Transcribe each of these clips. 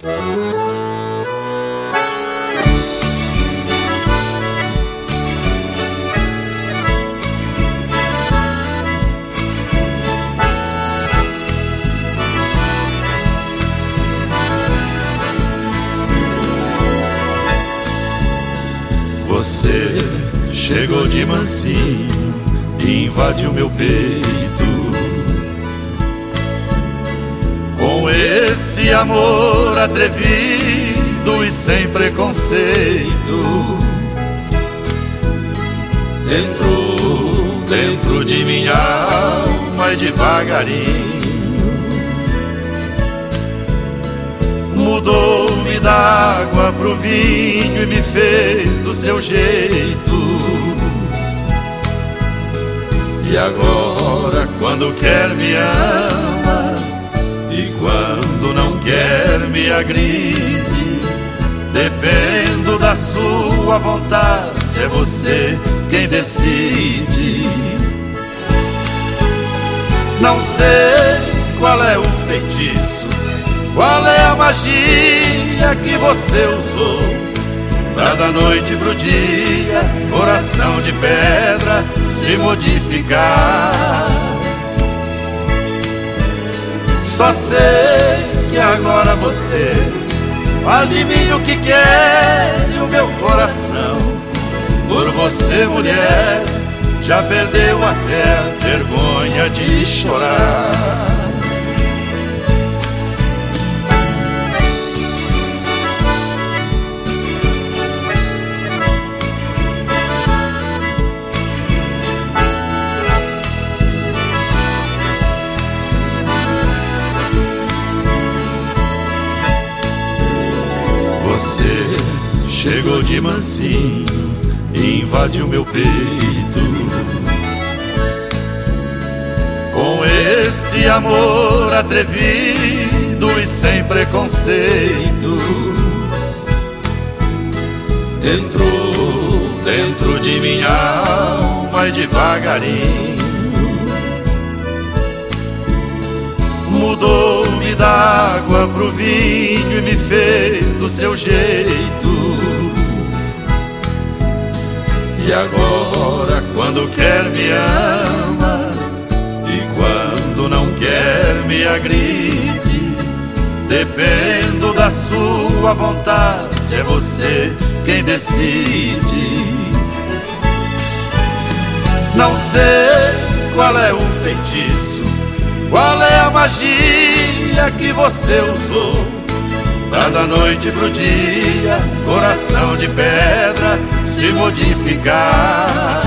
Você chegou de mansinho e invadiu meu peito com esse amor atrevido e sem preconceito. Entrou dentro de minha alma e devagarinho mudou-me da água pro vinho e me fez do seu jeito. E agora, quando quer me ama e quando não quer me agride, dependo da sua vontade, é você quem decide. Não sei qual é o feitiço, qual é a magia que você usou pra da noite pro dia coração de pedra se modificar? Só sei que agora você faz de mim o que quer e o meu coração, por você, mulher, já perdeu até a vergonha de chorar. Você chegou de mansinho e invadiu meu peito com esse amor atrevido e sem preconceito. Entrou dentro de minha alma e devagarinho mudou-me da água pro vinho e me fez do seu jeito. E agora, quando quer me ama e quando não quer me agride, dependo da sua vontade, é você quem decide. Não sei qual é o feitiço, qual é a magia que você usou pra da noite pro dia coração de pedra se modificar?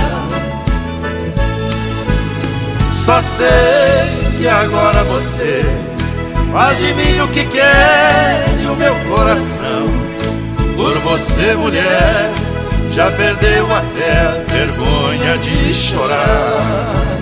Só sei que agora você faz de mim o que quer e o meu coração, por você, mulher, já perdeu até a vergonha de chorar.